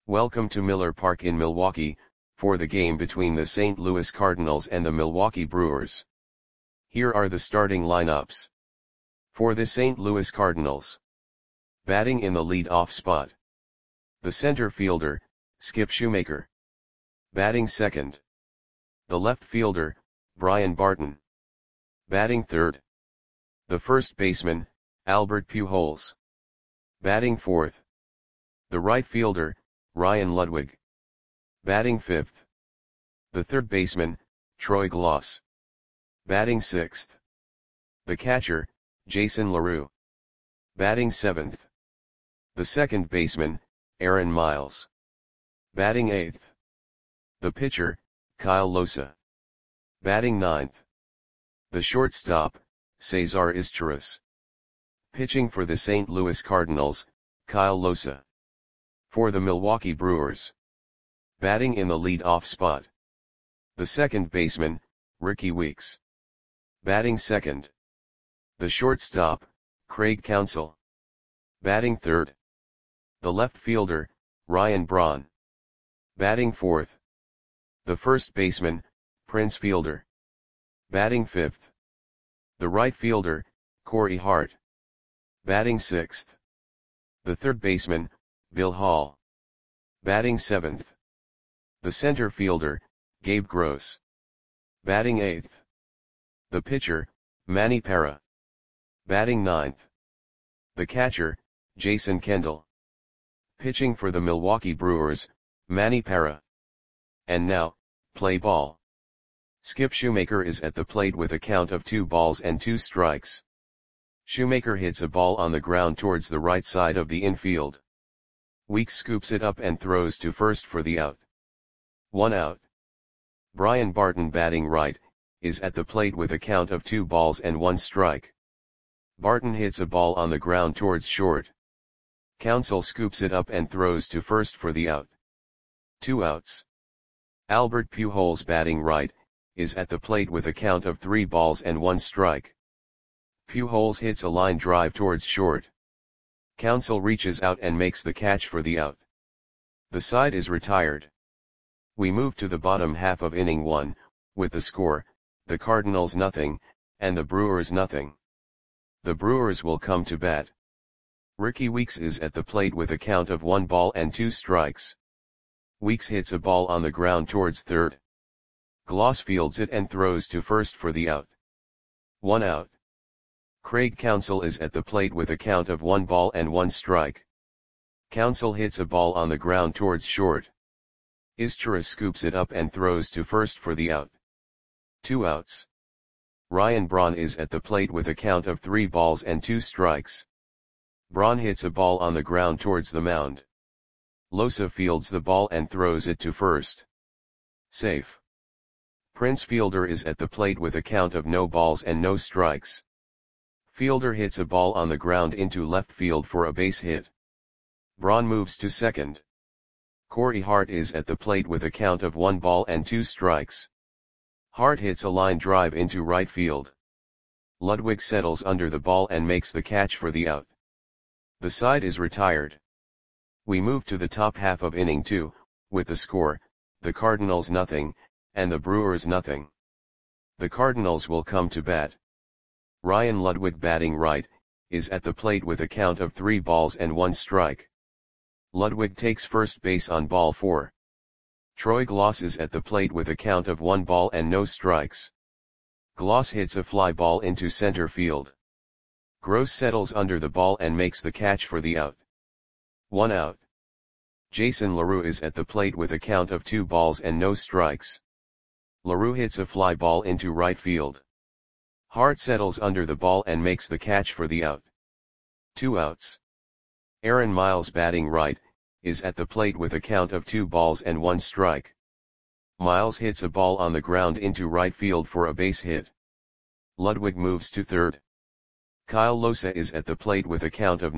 Welcome to Miller Park in Milwaukee, for the game between the St. Louis Cardinals and the Milwaukee Brewers. Here are the starting lineups. For the St. Louis Cardinals. Batting in the lead-off spot. The center fielder, Skip Shoemaker. Batting second. The left fielder, Brian Barton. Batting third. The first baseman, Albert Pujols. Batting fourth. The right fielder, Ryan Ludwig. Batting fifth. The third baseman, Troy Glaus. Batting sixth. The catcher, Jason LaRue. Batting seventh. The second baseman, Aaron Miles. Batting eighth. The pitcher, Kyle Losa. Batting ninth. The shortstop, Cesar Izturis. Pitching for the St. Louis Cardinals, Kyle Losa. For the Milwaukee Brewers. Batting in the lead-off spot. The second baseman, Rickie Weeks. Batting second. The shortstop, Craig Counsell. Batting third. The left fielder, Ryan Braun. Batting fourth. The first baseman, Prince Fielder. Batting fifth. The right fielder, Corey Hart. Batting sixth. The third baseman, Bill Hall. Batting seventh. The center fielder, Gabe Gross. Batting eighth. The pitcher, Manny Parra. Batting ninth. The catcher, Jason Kendall. Pitching for the Milwaukee Brewers, Manny Parra. And now, play ball. Skip Shoemaker is at the plate with a count of 2-2. Shoemaker hits a ball on the ground towards the right side of the infield. Weeks scoops it up and throws to first for the out. 1 out. Brian Barton, batting right, is at the plate with a count of 2-1. Barton hits a ball on the ground towards short. Counsell scoops it up and throws to first for the out. 2 outs. Albert Pujols, batting right, is at the plate with a count of 3-1. Pujols hits a line drive towards short. Counsell reaches out and makes the catch for the out. The side is retired. We move to the bottom half of inning 1, with the score, the Cardinals nothing, and the Brewers nothing. The Brewers will come to bat. Rickie Weeks is at the plate with a count of 1-2. Weeks hits a ball on the ground towards third. Glaus fields it and throws to first for the out. 1 out. Craig Counsell is at the plate with a count of 1-1. Counsell hits a ball on the ground towards short. Izturis scoops it up and throws to first for the out. 2 outs. Ryan Braun is at the plate with a count of 3-2. Braun hits a ball on the ground towards the mound. Losa fields the ball and throws it to first. Safe. Prince Fielder is at the plate with a count of 0-0. Fielder hits a ball on the ground into left field for a base hit. Braun moves to second. Corey Hart is at the plate with a count of 1-2. Hart hits a line drive into right field. Ludwig settles under the ball and makes the catch for the out. The side is retired. We move to the top half of inning 2, with the score, the Cardinals nothing, and the Brewers nothing. The Cardinals will come to bat. Ryan Ludwig, batting right, is at the plate with a count of 3-1. Ludwig takes first base on ball 4. Troy Glaus is at the plate with a count of 1-0. Glaus hits a fly ball into center field. Gross settles under the ball and makes the catch for the out. 1 out. Jason LaRue is at the plate with a count of 2-0. LaRue hits a fly ball into right field. Hart settles under the ball and makes the catch for the out. 2 outs. Aaron Miles, batting right, is at the plate with a count of 2-1. Miles hits a ball on the ground into right field for a base hit. Ludwig moves to third. Kyle Losa is at the plate with a count of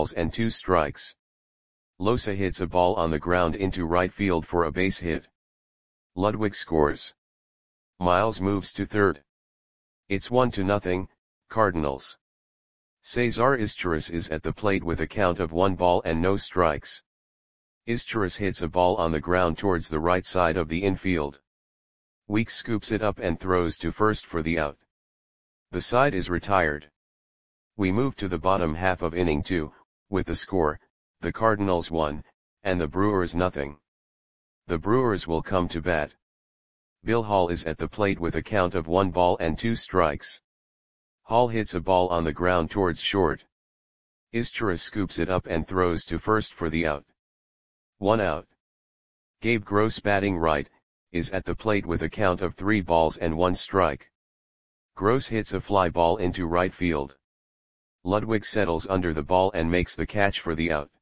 0-2. Losa hits a ball on the ground into right field for a base hit. Ludwig scores. Miles moves to third. It's 1-0, Cardinals. Cesar Izturis is at the plate with a count of 1 ball and no strikes. Izturis hits a ball on the ground towards the right side of the infield. Weeks scoops it up and throws to first for the out. The side is retired. We move to the bottom half of inning 2, with the score, the Cardinals 1, and the Brewers nothing. The Brewers will come to bat. Bill Hall is at the plate with a count of 1 ball and 2 strikes. Hall hits a ball on the ground towards short. Izturis scoops it up and throws to first for the out. 1 out. Gabe Gross, batting right, is at the plate with a count of 3 balls and 1 strike. Gross hits a fly ball into right field. Ludwig settles under the ball and makes the catch for the out.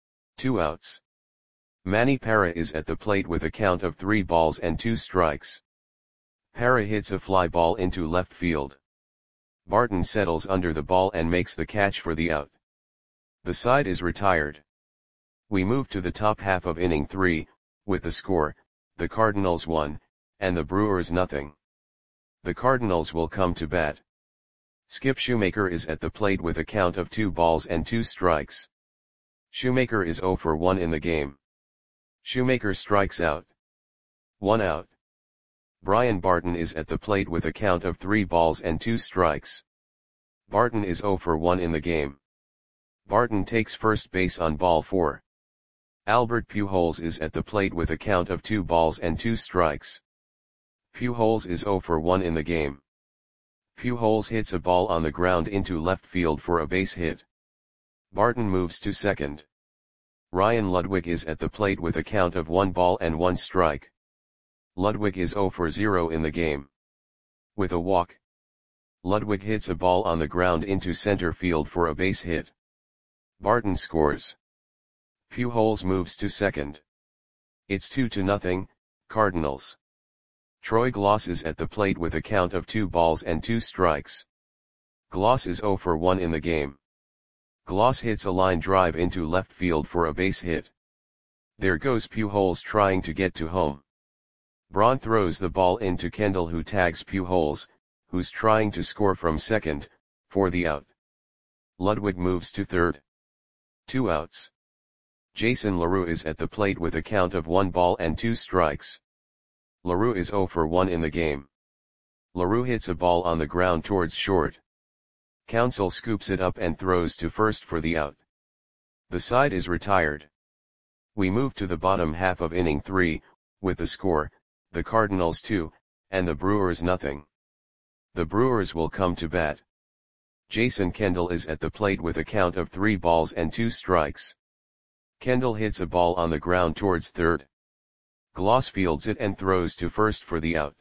2 outs. Manny Parra is at the plate with a count of 3 balls and 2 strikes. Parra hits a fly ball into left field. Barton settles under the ball and makes the catch for the out. The side is retired. We move to the top half of inning 3, with the score, the Cardinals 1, and the Brewers nothing. The Cardinals will come to bat. Skip Shoemaker is at the plate with a count of 2 balls and 2 strikes. Shoemaker is 0 for 1 in the game. Shoemaker strikes out. 1 out. Brian Barton is at the plate with a count of 3 balls and 2 strikes. Barton is 0 for 1 in the game. Barton takes first base on ball 4. Albert Pujols is at the plate with a count of 2 balls and 2 strikes. Pujols is 0 for 1 in the game. Pujols hits a ball on the ground into left field for a base hit. Barton moves to second. Ryan Ludwig is at the plate with a count of 1 ball and 1 strike. Ludwig is 0 for 0 in the game. With a walk, Ludwig hits a ball on the ground into center field for a base hit. Barton scores. Pujols moves to second. It's 2-0, Cardinals. Troy Glaus is at the plate with a count of 2 balls and 2 strikes. Glaus is 0 for 1 in the game. Glaus hits a line drive into left field for a base hit. There goes Pujols trying to get to home. Braun throws the ball into Kendall, who tags Pujols, who's trying to score from second, for the out. Ludwig moves to third. 2 outs. Jason LaRue is at the plate with a count of 1 ball and 2 strikes. LaRue is 0 for 1 in the game. LaRue hits a ball on the ground towards short. Counsell scoops it up and throws to first for the out. The side is retired. We move to the bottom half of inning 3, with the score, the Cardinals 2, and the Brewers nothing. The Brewers will come to bat. Jason Kendall is at the plate with a count of 3 balls and 2 strikes. Kendall hits a ball on the ground towards third. Glaus fields it and throws to first for the out.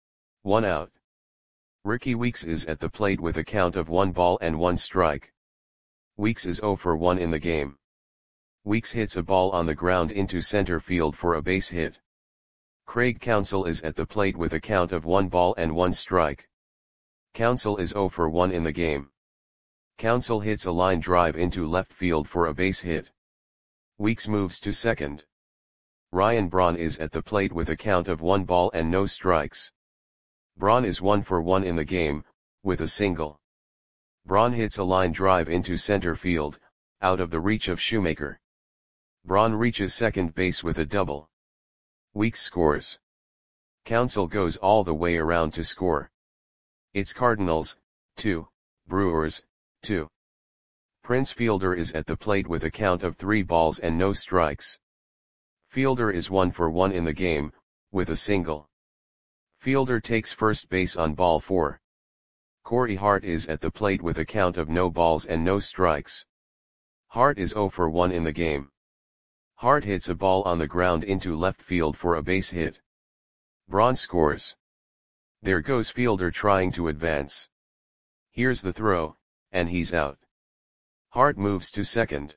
1 out. Ricky Weeks is at the plate with a count of 1 ball and 1 strike. Weeks is 0 for 1 in the game. Weeks hits a ball on the ground into center field for a base hit. Craig Counsell is at the plate with a count of 1 ball and 1 strike. Counsell is 0 for 1 in the game. Counsell hits a line drive into left field for a base hit. Weeks moves to second. Ryan Braun is at the plate with a count of 1 ball and no strikes. Braun is 1 for 1 in the game, with a single. Braun hits a line drive into center field, out of the reach of Shoemaker. Braun reaches second base with a double. Weeks scores. Counsell goes all the way around to score. It's Cardinals, 2, Brewers, 2. Prince Fielder is at the plate with a count of 3 balls and no strikes. Fielder is 1 for 1 in the game, with a single. Fielder takes first base on ball 4. Corey Hart is at the plate with a count of no balls and no strikes. Hart is 0 for 1 in the game. Hart hits a ball on the ground into left field for a base hit. Braun scores. There goes Fielder trying to advance. Here's the throw, and he's out. Hart moves to second.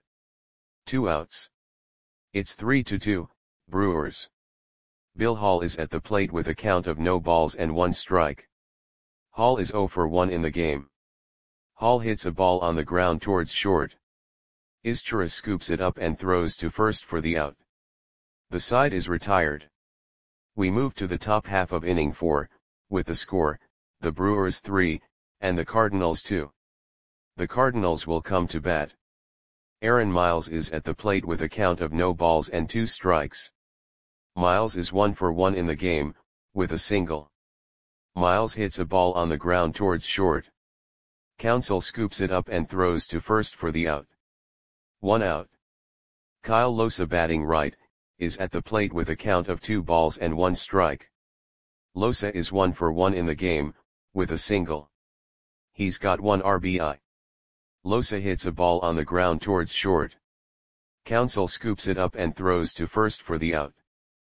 2 outs. It's 3-2, Brewers. Bill Hall is at the plate with a count of no balls and 1 strike. Hall is 0 for 1 in the game. Hall hits a ball on the ground towards short. Izturis scoops it up and throws to first for the out. The side is retired. We move to the top half of inning 4, with the score, the Brewers 3, and the Cardinals 2. The Cardinals will come to bat. Aaron Miles is at the plate with a count of no balls and 2 strikes. Miles is 1 for 1 in the game, with a single. Miles hits a ball on the ground towards short. Counsell scoops it up and throws to first for the out. 1 out. Kyle Lohse, batting right, is at the plate with a count of 2 balls and 1 strike. Lohse is 1 for 1 in the game, with a single. He's got 1 RBI. Lohse hits a ball on the ground towards short. Counsell scoops it up and throws to first for the out.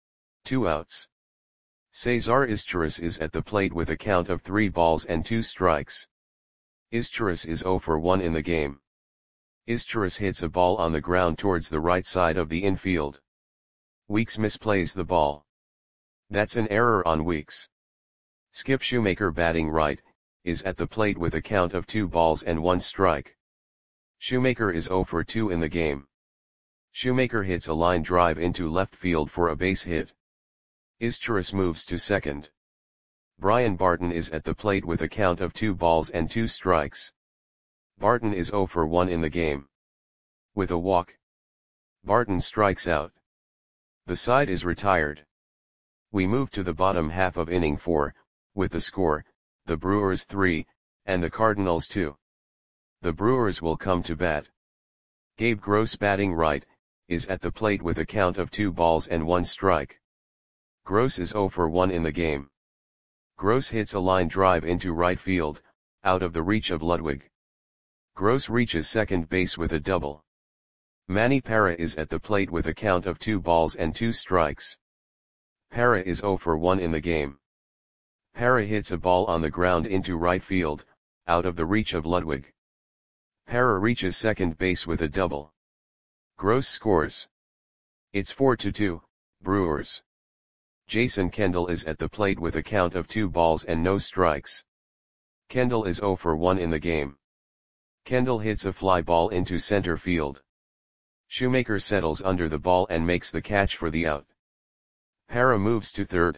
2 outs. Cesar Izturis is at the plate with a count of 3 balls and 2 strikes. Izturis is 0 for 1 in the game. Izturis hits a ball on the ground towards the right side of the infield. Weeks misplays the ball. That's an error on Weeks. Skip Shoemaker, batting right, is at the plate with a count of 2 balls and 1 strike. Shoemaker is 0 for 2 in the game. Shoemaker hits a line drive into left field for a base hit. Izturis moves to second. Brian Barton is at the plate with a count of 2 balls and 2 strikes. Barton is 0 for 1 in the game. With a walk, Barton strikes out. The side is retired. We move to the bottom half of inning 4, with the score, the Brewers 3, and the Cardinals 2. The Brewers will come to bat. Gabe Gross, batting right, is at the plate with a count of 2 balls and 1 strike. Gross is 0 for 1 in the game. Gross hits a line drive into right field, out of the reach of Ludwig. Gross reaches second base with a double. Manny Parra is at the plate with a count of 2 balls and 2 strikes. Parra is 0 for 1 in the game. Parra hits a ball on the ground into right field, out of the reach of Ludwig. Parra reaches second base with a double. Gross scores. It's 4-2, Brewers. Jason Kendall is at the plate with a count of 2 balls and no strikes. Kendall is 0 for 1 in the game. Kendall hits a fly ball into center field. Shoemaker settles under the ball and makes the catch for the out. Parra moves to third.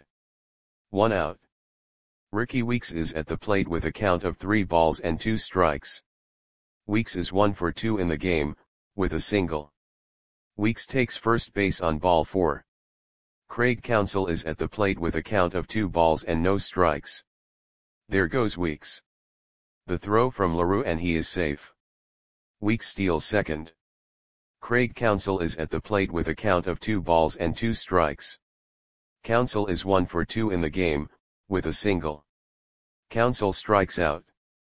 1 out. Ricky Weeks is at the plate with a count of 3 balls and 2 strikes. Weeks is 1 for 2 in the game, with a single. Weeks takes first base on ball 4. Craig Counsell is at the plate with a count of 2 balls and no strikes. There goes Weeks. The throw from LaRue and he is safe. Weeks steals second. Craig Counsell is at the plate with a count of 2 balls and 2 strikes. Counsell is 1 for 2 in the game, with a single. Counsell strikes out.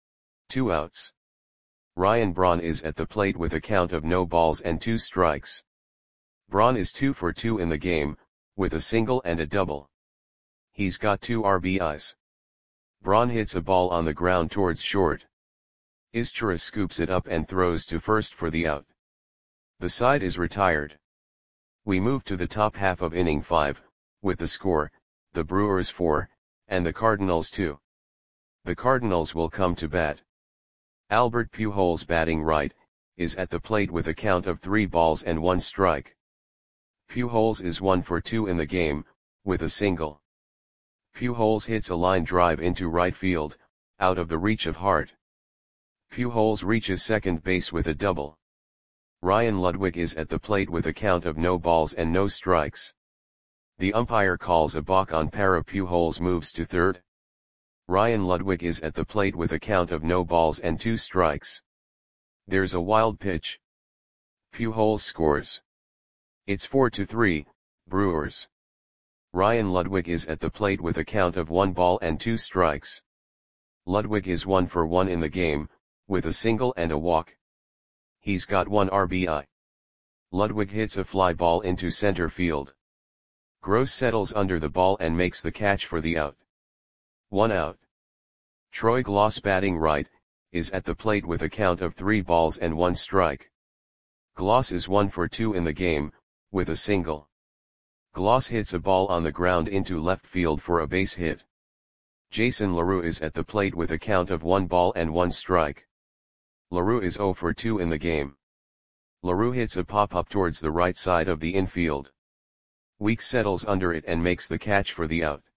2 outs. Ryan Braun is at the plate with a count of no balls and 2 strikes. Braun is 2 for 2 in the game, with a single and a double. He's got 2 RBIs. Braun hits a ball on the ground towards short. Izturis scoops it up and throws to first for the out. The side is retired. We move to the top half of inning 5, with the score, the Brewers 4, and the Cardinals 2. The Cardinals will come to bat. Albert Pujols, batting right, is at the plate with a count of 3 balls and 1 strike. Pujols is 1 for 2 in the game, with a single. Pujols hits a line drive into right field, out of the reach of Hart. Pujols reaches second base with a double. Ryan Ludwig is at the plate with a count of no balls and no strikes. The umpire calls a balk on Parra. Pujols moves to third. Ryan Ludwig is at the plate with a count of no balls and 2 strikes. There's a wild pitch. Pujols scores. It's 4-3, Brewers. Ryan Ludwig is at the plate with a count of 1 ball and 2 strikes. Ludwig is 1 for 1 in the game, with a single and a walk. He's got 1 RBI. Ludwig hits a fly ball into center field. Gross settles under the ball and makes the catch for the out. 1 out. Troy Glaus, batting right, is at the plate with a count of 3 balls and 1 strike. Glaus is 1 for 2 in the game, with a single. Glaus hits a ball on the ground into left field for a base hit. Jason LaRue is at the plate with a count of 1 ball and 1 strike. LaRue is 0 for 2 in the game. LaRue hits a pop-up towards the right side of the infield. Weeks settles under it and makes the catch for the out.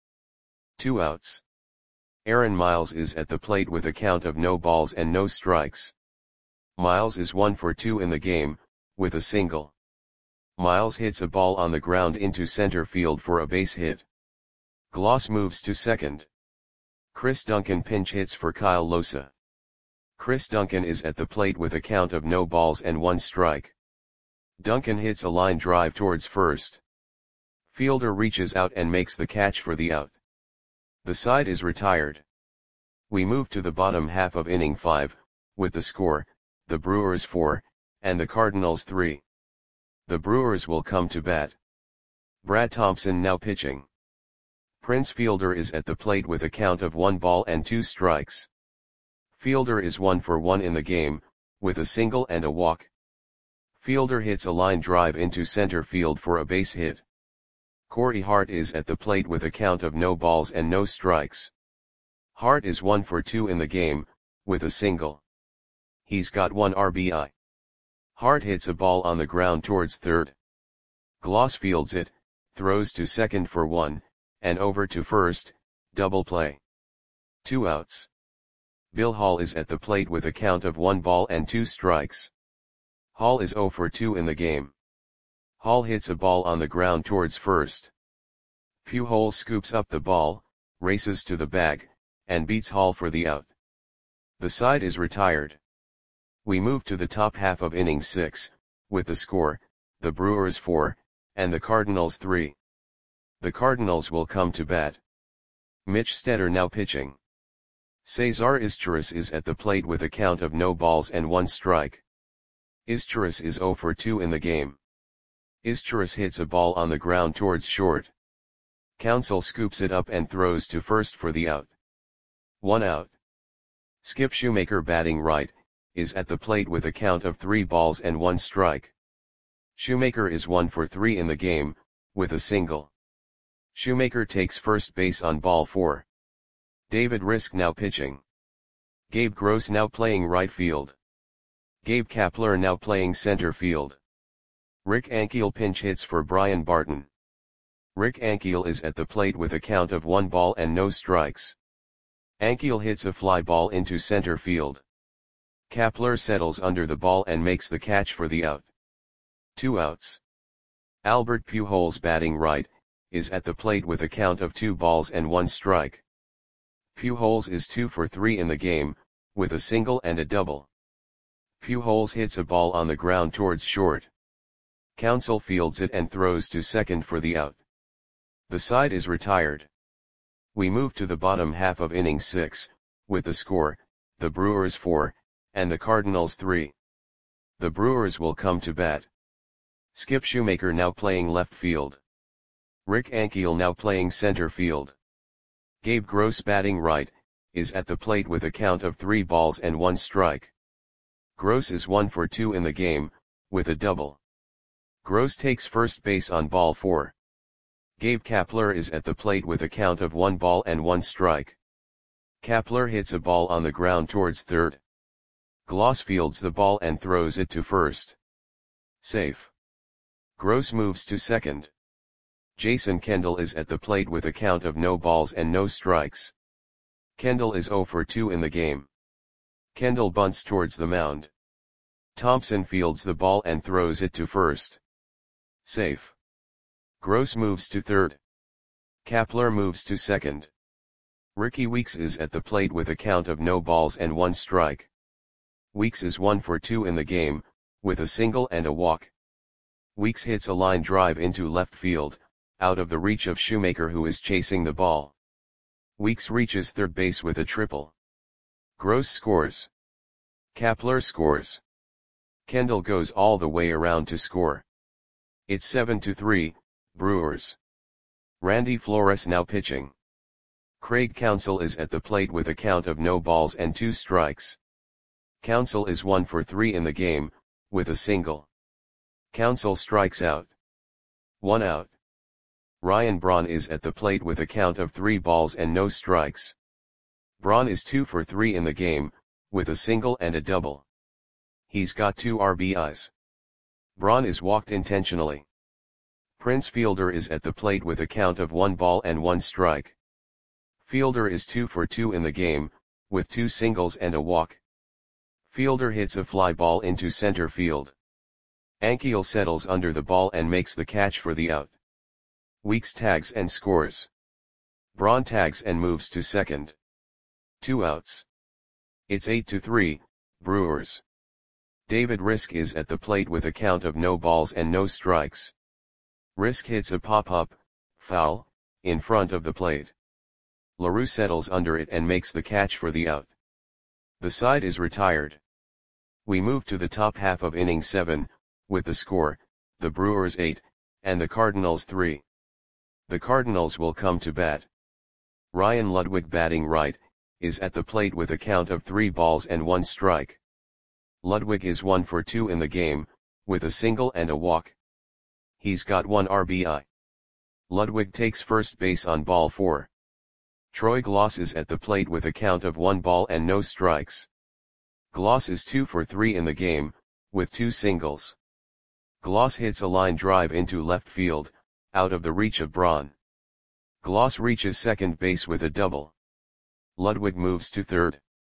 2 outs. Aaron Miles is at the plate with a count of no balls and no strikes. Miles is 1 for 2 in the game, with a single. Miles hits a ball on the ground into center field for a base hit. Gloss moves to second. Chris Duncan pinch hits for Kyle Losa. Chris Duncan is at the plate with a count of no balls and 1 strike. Duncan hits a line drive towards first. Fielder reaches out and makes the catch for the out. The side is retired. We move to the bottom half of inning 5, with the score, the Brewers 4, and the Cardinals 3. The Brewers will come to bat. Brad Thompson now pitching. Prince Fielder is at the plate with a count of 1 ball and 2 strikes. Fielder is 1 for 1 in the game, with a single and a walk. Fielder hits a line drive into center field for a base hit. Corey Hart is at the plate with a count of no balls and no strikes. Hart is 1 for 2 in the game, with a single. He's got 1 RBI. Hart hits a ball on the ground towards third. Gloss fields it, throws to second for 1, and over to first, double play. 2 outs. Bill Hall is at the plate with a count of 1 ball and 2 strikes. Hall is 0 for 2 in the game. Hall hits a ball on the ground towards first. Pujols scoops up the ball, races to the bag, and beats Hall for the out. The side is retired. We move to the top half of inning 6, with the score, the Brewers 4, and the Cardinals 3. The Cardinals will come to bat. Mitch Stetter now pitching. Cesar Izturis is at the plate with a count of no balls and 1 strike. Izturis is 0 for 2 in the game. Izturis hits a ball on the ground towards short. Counsell scoops it up and throws to first for the out. 1 out. Skip Shoemaker batting right, is at the plate with a count of 3 balls and 1 strike. Shoemaker is 1 for 3 in the game, with a single. Shoemaker takes first base on ball 4. David Risk now pitching. Gabe Gross now playing right field. Gabe Kapler now playing center field. Rick Ankiel pinch hits for Brian Barton. Rick Ankiel is at the plate with a count of 1 ball and no strikes. Ankiel hits a fly ball into center field. Kapler settles under the ball and makes the catch for the out. 2 outs. Albert Pujols batting right, is at the plate with a count of 2 balls and 1 strike. Pujols is 2 for 3 in the game, with a single and a double. Pujols hits a ball on the ground towards short. Counsell fields it and throws to second for the out. The side is retired. We move to the bottom half of inning 6, with the score, the Brewers 4, and the Cardinals 3. The Brewers will come to bat. Skip Shoemaker now playing left field. Rick Ankiel now playing center field. Gabe Gross batting right, is at the plate with a count of 3 balls and 1 strike. Gross is 1 for 2 in the game, with a double. Gross takes first base on ball 4. Gabe Kapler is at the plate with a count of 1 ball and 1 strike. Kapler hits a ball on the ground towards third. Gloss fields the ball and throws it to first. Safe. Gross moves to second. Jason Kendall is at the plate with a count of no balls and no strikes. Kendall is 0 for 2 in the game. Kendall bunts towards the mound. Thompson fields the ball and throws it to first. Safe. Gross moves to third. Kapler moves to second. Ricky Weeks is at the plate with a count of no balls and 1 strike. Weeks is 1 for 2 in the game, with a single and a walk. Weeks hits a line drive into left field, out of the reach of Shoemaker who is chasing the ball. Weeks reaches third base with a triple. Gross scores. Kapler scores. Kendall goes all the way around to score. It's 7-3, Brewers. Randy Flores now pitching. Craig Counsell is at the plate with a count of no balls and 2 strikes. Counsell is 1 for 3 in the game, with a single. Counsell strikes out. 1 out. Ryan Braun is at the plate with a count of 3 balls and no strikes. Braun is 2 for 3 in the game, with a single and a double. He's got 2 RBIs. Braun is walked intentionally. Prince Fielder is at the plate with a count of 1 ball and 1 strike. Fielder is 2 for 2 in the game, with 2 singles and a walk. Fielder hits a fly ball into center field. Ankiel settles under the ball and makes the catch for the out. Weeks tags and scores. Braun tags and moves to second. 2 outs. It's 8-3, Brewers. David Risk is at the plate with a count of no balls and no strikes. Risk hits a pop-up, foul, in front of the plate. LaRue settles under it and makes the catch for the out. The side is retired. We move to the top half of inning 7, with the score, the Brewers 8, and the Cardinals 3. The Cardinals will come to bat. Ryan Ludwig, batting right, is at the plate with a count of 3 balls and 1 strike. Ludwig is 1 for 2 in the game, with a single and a walk. He's got 1 RBI. Ludwig takes first base on ball 4. Troy Glaus is at the plate with a count of 1 ball and no strikes. Glaus is 2 for 3 in the game, with 2 singles. Glaus hits a line drive into left field, out of the reach of Braun. Glaus reaches second base with a double. Ludwig moves to third.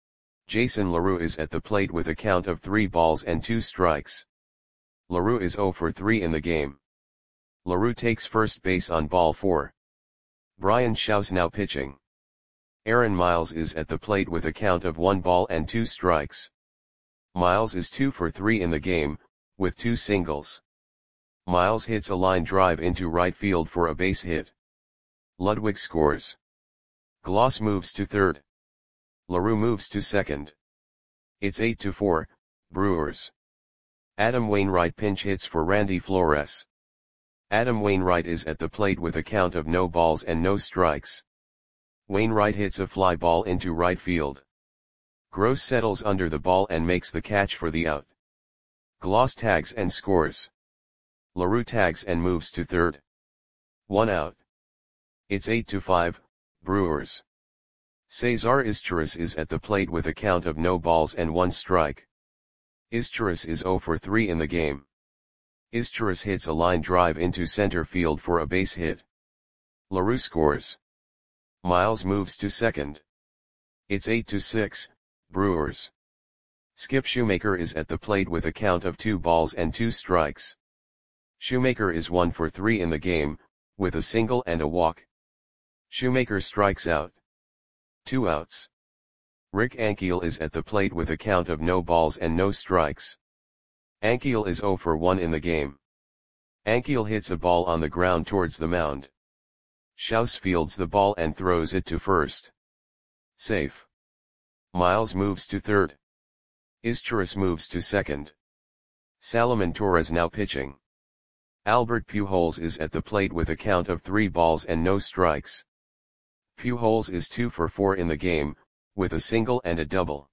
Jason LaRue is at the plate with a count of 3 balls and 2 strikes. LaRue is 0 for 3 in the game. LaRue takes first base on ball 4. Brian Shaw's now pitching. Aaron Miles is at the plate with a count of 1 ball and 2 strikes. Miles is 2 for 3 in the game, with 2 singles. Miles hits a line drive into right field for a base hit. Ludwig scores. Glaus moves to third. LaRue moves to second. It's 8-4, Brewers. Adam Wainwright pinch hits for Randy Flores. Adam Wainwright is at the plate with a count of no balls and no strikes. Wainwright hits a fly ball into right field. Gross settles under the ball and makes the catch for the out. Glaus tags and scores. LaRue tags and moves to third. 1 out. It's 8-5, Brewers. Cesar Izturis is at the plate with a count of no balls and 1 strike. Izturis is 0 for 3 in the game. Izturis hits a line drive into center field for a base hit. LaRue scores. Miles moves to second. It's 8-6, Brewers. Skip Shoemaker is at the plate with a count of 2 balls and 2 strikes. Shoemaker is 1 for 3 in the game, with a single and a walk. Shoemaker strikes out. 2 outs. Rick Ankiel is at the plate with a count of no balls and no strikes. Ankiel is 0 for 1 in the game. Ankiel hits a ball on the ground towards the mound. Schaus fields the ball and throws it to first. Safe. Miles moves to third. Izturis moves to second. Salomon Torres now pitching. Albert Pujols is at the plate with a count of 3 balls and no strikes. Pujols is 2 for 4 in the game, with a single and a double.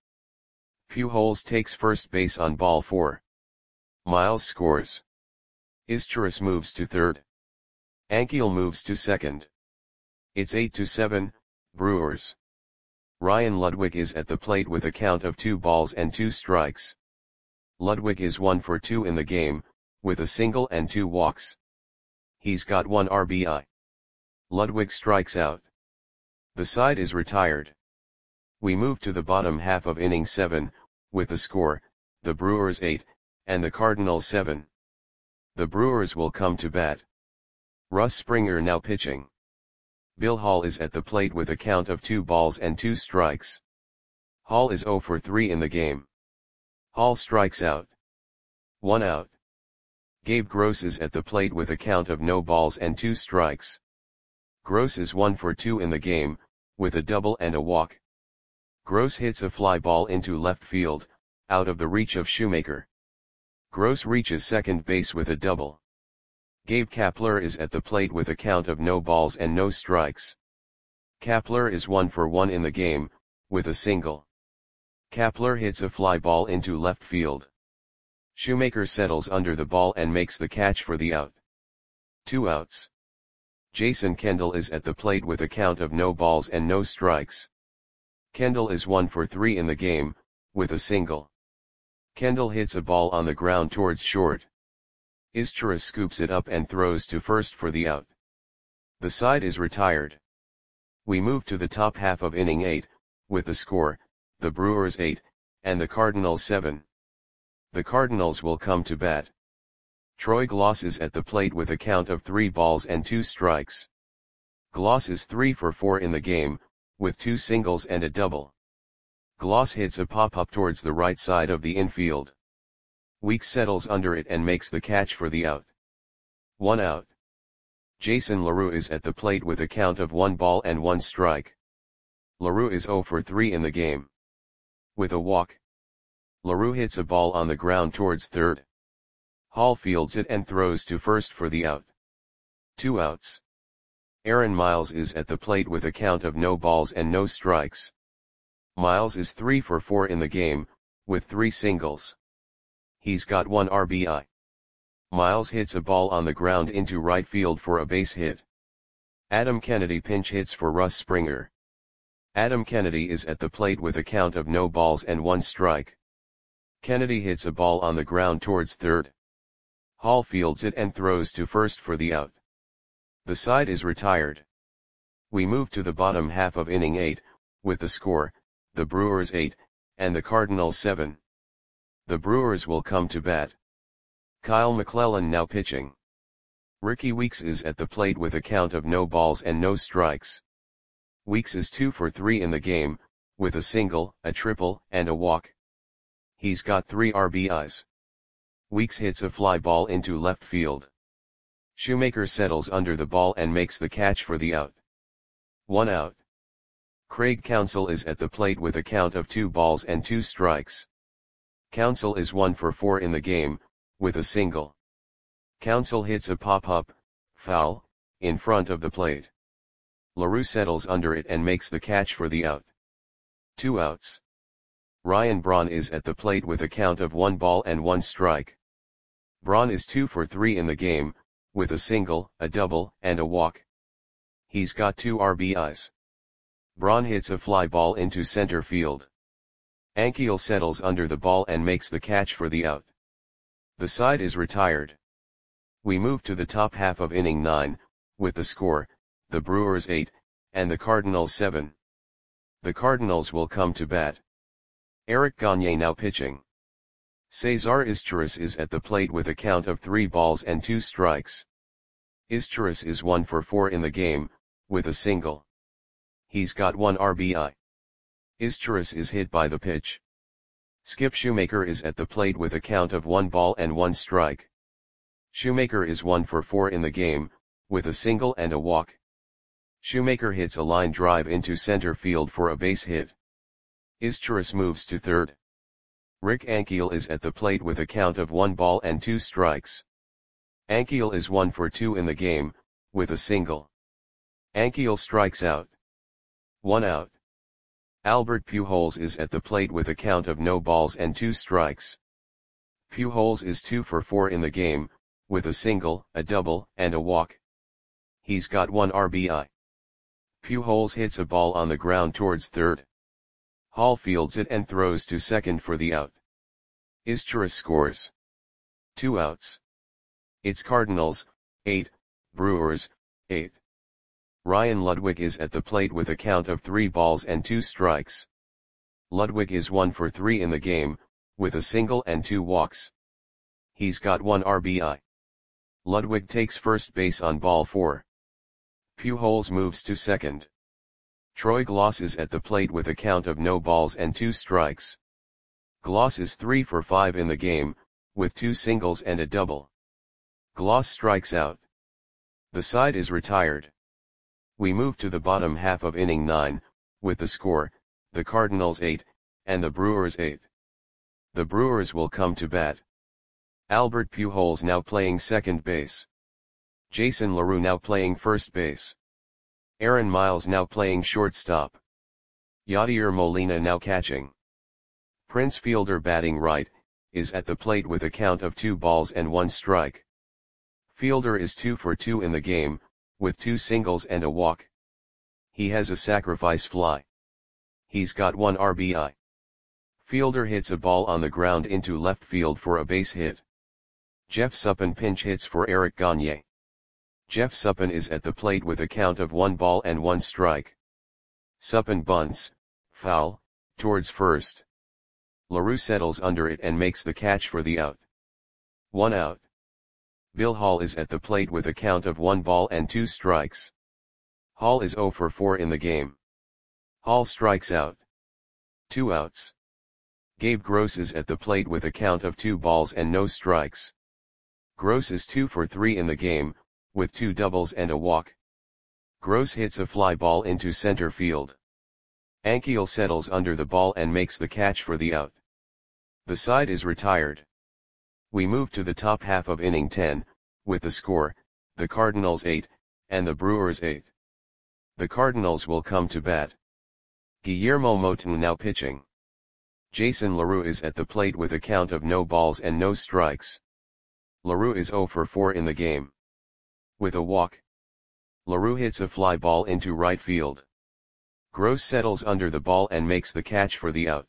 Pujols takes first base on ball 4. Miles scores. Izturis moves to third. Ankiel moves to second. It's 8-7, Brewers. Ryan Ludwig is at the plate with a count of 2 balls and 2 strikes. Ludwig is 1 for 2 in the game, with a single and 2 walks. He's got 1 RBI. Ludwig strikes out. The side is retired. We move to the bottom half of inning 7, with the score, the Brewers 8, and the Cardinals 7. The Brewers will come to bat. Russ Springer now pitching. Bill Hall is at the plate with a count of 2 balls and 2 strikes. Hall is 0 for 3 in the game. Hall strikes out. 1 out. Gabe Gross is at the plate with a count of no balls and 2 strikes. Gross is 1 for 2 in the game, with a double and a walk. Gross hits a fly ball into left field, out of the reach of Shoemaker. Gross reaches second base with a double. Gabe Kapler is at the plate with a count of no balls and no strikes. Kapler is 1 for 1 in the game, with a single. Kapler hits a fly ball into left field. Shoemaker settles under the ball and makes the catch for the out. 2 outs. Jason Kendall is at the plate with a count of no balls and no strikes. Kendall is 1 for 3 in the game, with a single. Kendall hits a ball on the ground towards short. Izturis scoops it up and throws to first for the out. The side is retired. We move to the top half of inning 8, with the score, the Brewers 8, and the Cardinals 7. The Cardinals will come to bat. Troy Gloss is at the plate with a count of 3 balls and 2 strikes. Gloss is 3 for 4 in the game, with 2 singles and a double. Gloss hits a pop-up towards the right side of the infield. Weeks settles under it and makes the catch for the out. 1 out. Jason LaRue is at the plate with a count of 1 ball and 1 strike. LaRue is 0 for 3 in the game. With a walk, LaRue hits a ball on the ground towards third. Hall fields it and throws to first for the out. 2 outs. Aaron Miles is at the plate with a count of no balls and no strikes. Miles is 3 for 4 in the game, with 3 singles. He's got 1 RBI. Miles hits a ball on the ground into right field for a base hit. Adam Kennedy pinch hits for Russ Springer. Adam Kennedy is at the plate with a count of no balls and 1 strike. Kennedy hits a ball on the ground towards third. Hall fields it and throws to first for the out. The side is retired. We move to the bottom half of inning 8, with the score, the Brewers 8, and the Cardinals 7. The Brewers will come to bat. Kyle McClellan now pitching. Ricky Weeks is at the plate with a count of no balls and no strikes. Weeks is 2 for 3 in the game, with a single, a triple, and a walk. He's got 3 RBIs. Weeks hits a fly ball into left field. Shoemaker settles under the ball and makes the catch for the out. 1 out. Craig Counsell is at the plate with a count of 2 balls and 2 strikes. Counsell is 1 for 4 in the game, with a single. Counsell hits a pop-up, foul, in front of the plate. LaRue settles under it and makes the catch for the out. 2 outs. Ryan Braun is at the plate with a count of 1 ball and 1 strike. Braun is 2 for 3 in the game, with a single, a double, and a walk. He's got 2 RBIs. Braun hits a fly ball into center field. Ankiel settles under the ball and makes the catch for the out. The side is retired. We move to the top half of inning 9, with the score, the Brewers 8, and the Cardinals 7. The Cardinals will come to bat. Eric Gagne now pitching. Cesar Izturis is at the plate with a count of 3 balls and 2 strikes. Izturis is 1 for 4 in the game, with a single. He's got 1 RBI. Izturis is hit by the pitch. Skip Shoemaker is at the plate with a count of 1 ball and 1 strike. Shoemaker is 1 for 4 in the game, with a single and a walk. Shoemaker hits a line drive into center field for a base hit. Izturis moves to third. Rick Ankiel is at the plate with a count of 1 ball and 2 strikes. Ankiel is 1 for 2 in the game, with a single. Ankiel strikes out. 1 out. Albert Pujols is at the plate with a count of no balls and 2 strikes. Pujols is 2 for 4 in the game, with a single, a double, and a walk. He's got 1 RBI. Pujols hits a ball on the ground towards third. Hall fields it and throws to second for the out. Izturis scores. 2 outs. It's Cardinals, 8, Brewers, 8. Ryan Ludwig is at the plate with a count of 3 balls and 2 strikes. Ludwig is 1 for 3 in the game, with a single and 2 walks. He's got 1 RBI. Ludwig takes first base on ball 4. Pujols moves to second. Troy Gloss is at the plate with a count of no balls and 2 strikes. Gloss is 3 for 5 in the game, with 2 singles and a double. Gloss strikes out. The side is retired. We move to the bottom half of inning 9, with the score, the Cardinals 8, and the Brewers 8. The Brewers will come to bat. Albert Pujols now playing second base. Jason LaRue now playing first base. Aaron Miles now playing shortstop. Yadier Molina now catching. Prince Fielder batting right, is at the plate with a count of 2 balls and 1 strike. Fielder is 2 for 2 in the game, with 2 singles and a walk. He has a sacrifice fly. He's got 1 RBI. Fielder hits a ball on the ground into left field for a base hit. Jeff Suppan pinch hits for Eric Gagne. Jeff Suppan is at the plate with a count of 1 ball and 1 strike. Suppan bunts, foul, towards first. LaRue settles under it and makes the catch for the out. 1 out. Bill Hall is at the plate with a count of 1 ball and 2 strikes. Hall is 0 for 4 in the game. Hall strikes out. 2 outs. Gabe Gross is at the plate with a count of 2 balls and no strikes. Gross is 2 for 3 in the game, with 2 doubles and a walk. Gross hits a fly ball into center field. Ankiel settles under the ball and makes the catch for the out. The side is retired. We move to the top half of inning 10, with the score, the Cardinals 8, and the Brewers 8. The Cardinals will come to bat. Guillermo Moton now pitching. Jason LaRue is at the plate with a count of no balls and no strikes. LaRue is 0 for 4 in the game. With a walk, LaRue hits a fly ball into right field. Gross settles under the ball and makes the catch for the out.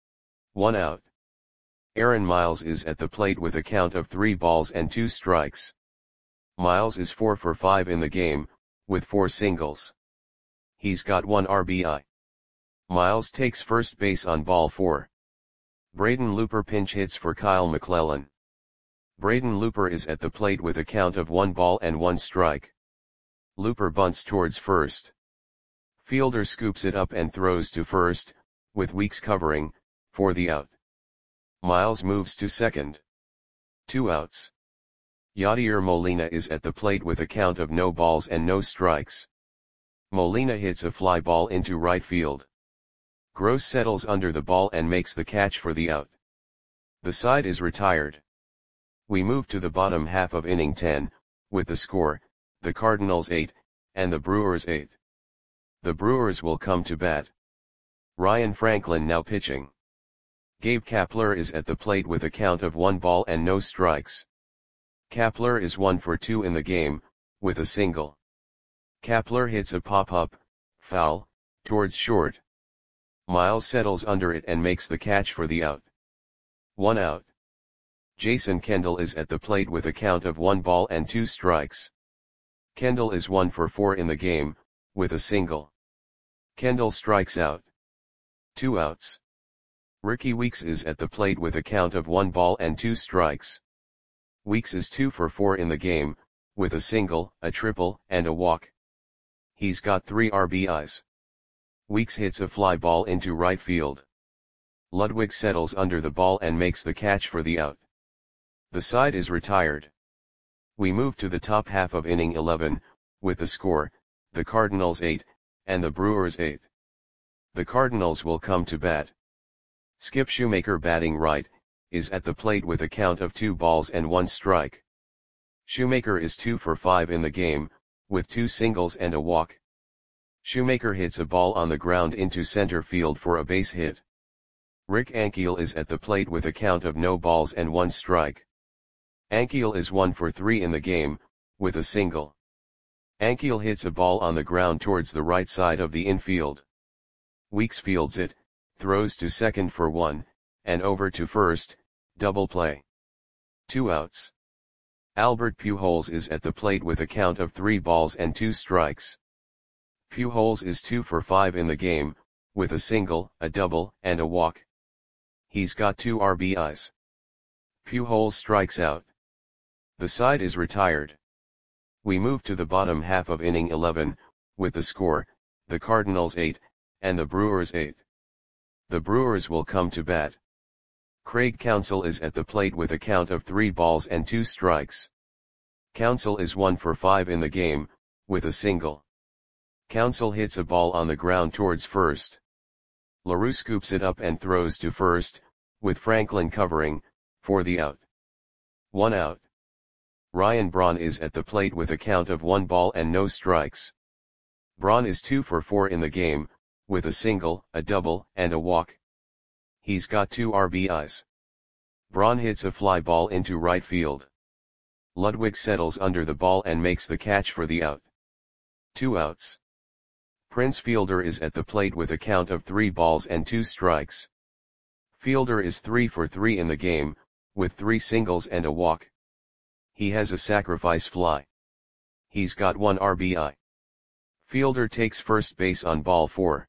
1 out. Aaron Miles is at the plate with a count of 3 balls and 2 strikes. Miles is 4 for 5 in the game, with 4 singles. He's got 1 RBI. Miles takes first base on ball 4. Braden Looper pinch hits for Kyle McClellan. Braden Looper is at the plate with a count of 1 ball and 1 strike. Looper bunts towards first. Fielder scoops it up and throws to first, with Weeks covering, for the out. Miles moves to second. 2 outs. Yadier Molina is at the plate with a count of no balls and no strikes. Molina hits a fly ball into right field. Gross settles under the ball and makes the catch for the out. The side is retired. We move to the bottom half of inning 10, with the score, the Cardinals 8, and the Brewers 8. The Brewers will come to bat. Ryan Franklin now pitching. Gabe Kapler is at the plate with a count of 1 ball and no strikes. Kapler is 1 for 2 in the game, with a single. Kapler hits a pop-up, foul, towards short. Miles settles under it and makes the catch for the out. 1 out. Jason Kendall is at the plate with a count of 1 ball and 2 strikes. Kendall is 1 for 4 in the game, with a single. Kendall strikes out. 2 outs. Ricky Weeks is at the plate with a count of 1 ball and 2 strikes. Weeks is 2 for 4 in the game, with a single, a triple, and a walk. He's got 3 RBIs. Weeks hits a fly ball into right field. Ludwig settles under the ball and makes the catch for the out. The side is retired. We move to the top half of inning 11, with the score, the Cardinals 8, and the Brewers 8. The Cardinals will come to bat. Skip Shoemaker batting right, is at the plate with a count of 2 balls and 1 strike. Shoemaker is 2 for 5 in the game, with 2 singles and a walk. Shoemaker hits a ball on the ground into center field for a base hit. Rick Ankiel is at the plate with a count of no balls and 1 strike. Ankiel is 1 for 3 in the game, with a single. Ankiel hits a ball on the ground towards the right side of the infield. Weeks fields it, throws to second for 1, and over to first, double play. 2 outs. Albert Pujols is at the plate with a count of 3 balls and 2 strikes. Pujols is 2 for 5 in the game, with a single, a double, and a walk. He's got 2 RBIs. Pujols strikes out. The side is retired. We move to the bottom half of inning 11, with the score, the Cardinals 8, and the Brewers 8. The Brewers will come to bat. Craig Counsell is at the plate with a count of 3 balls and 2 strikes. Counsell is 1 for 5 in the game, with a single. Counsell hits a ball on the ground towards first. LaRue scoops it up and throws to first, with Franklin covering, for the out. 1 out. Ryan Braun is at the plate with a count of 1 ball and no strikes. Braun is 2 for 4 in the game, with a single, a double, and a walk. He's got 2 RBIs. Braun hits a fly ball into right field. Ludwig settles under the ball and makes the catch for the out. 2 outs. Prince Fielder is at the plate with a count of 3 balls and 2 strikes. Fielder is 3 for 3 in the game, with 3 singles and a walk. He has a sacrifice fly. He's got 1 RBI. Fielder takes first base on ball 4.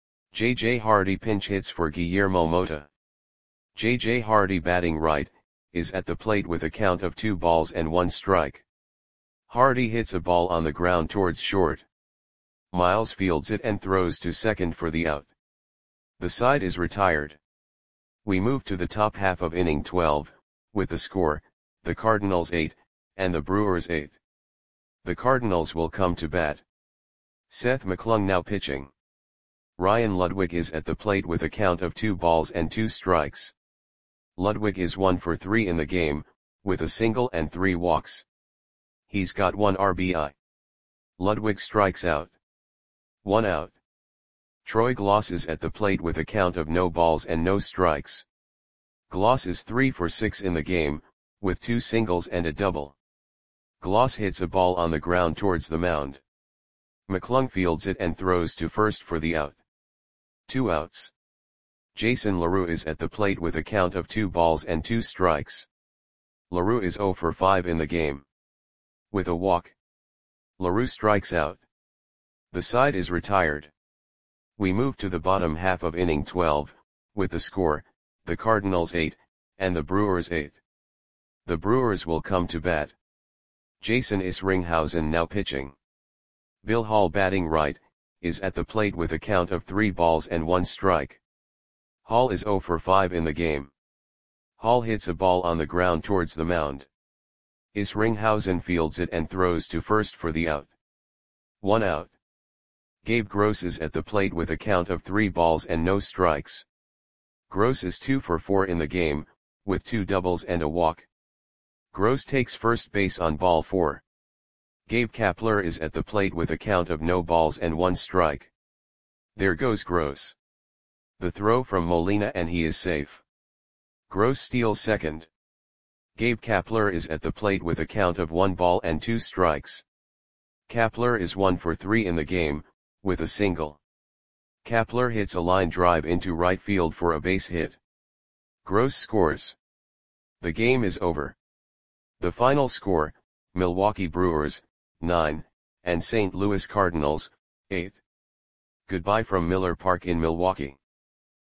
J.J. Hardy pinch hits for Guillermo Mota. J.J. Hardy batting right, is at the plate with a count of 2 balls and 1 strike. Hardy hits a ball on the ground towards short. Miles fields it and throws to second for the out. The side is retired. We move to the top half of inning 12, with the score, the Cardinals 8, and the Brewers 8. The Cardinals will come to bat. Seth McClung now pitching. Ryan Ludwig is at the plate with a count of 2 balls and 2 strikes. Ludwig is 1 for 3 in the game, with a single and 3 walks. He's got 1 RBI. Ludwig strikes out. 1 out. Troy Gloss is at the plate with a count of no balls and no strikes. Gloss is 3 for 6 in the game, with 2 singles and a double. Gloss hits a ball on the ground towards the mound. McClung fields it and throws to first for the out. 2 outs. Jason LaRue is at the plate with a count of 2 balls and 2 strikes. LaRue is 0 for 5 in the game. With a walk, LaRue strikes out. The side is retired. We move to the bottom half of inning 12, with the score, the Cardinals 8, and the Brewers 8. The Brewers will come to bat. Jason Isringhausen now pitching. Bill Hall batting right, is at the plate with a count of 3 balls and 1 strike. Hall is 0 for 5 in the game. Hall hits a ball on the ground towards the mound. Isringhausen fields it and throws to first for the out. 1 out. Gabe Gross is at the plate with a count of 3 balls and no strikes. Gross is 2 for 4 in the game, with 2 doubles and a walk. Gross takes first base on ball 4. Gabe Kapler is at the plate with a count of no balls and 1 strike. There goes Gross. The throw from Molina and he is safe. Gross steals second. Gabe Kapler is at the plate with a count of 1 ball and 2 strikes. Kapler is 1 for 3 in the game, with a single. Kapler hits a line drive into right field for a base hit. Gross scores. The game is over. The final score, Milwaukee Brewers, 9, and St. Louis Cardinals, 8. Goodbye from Miller Park in Milwaukee.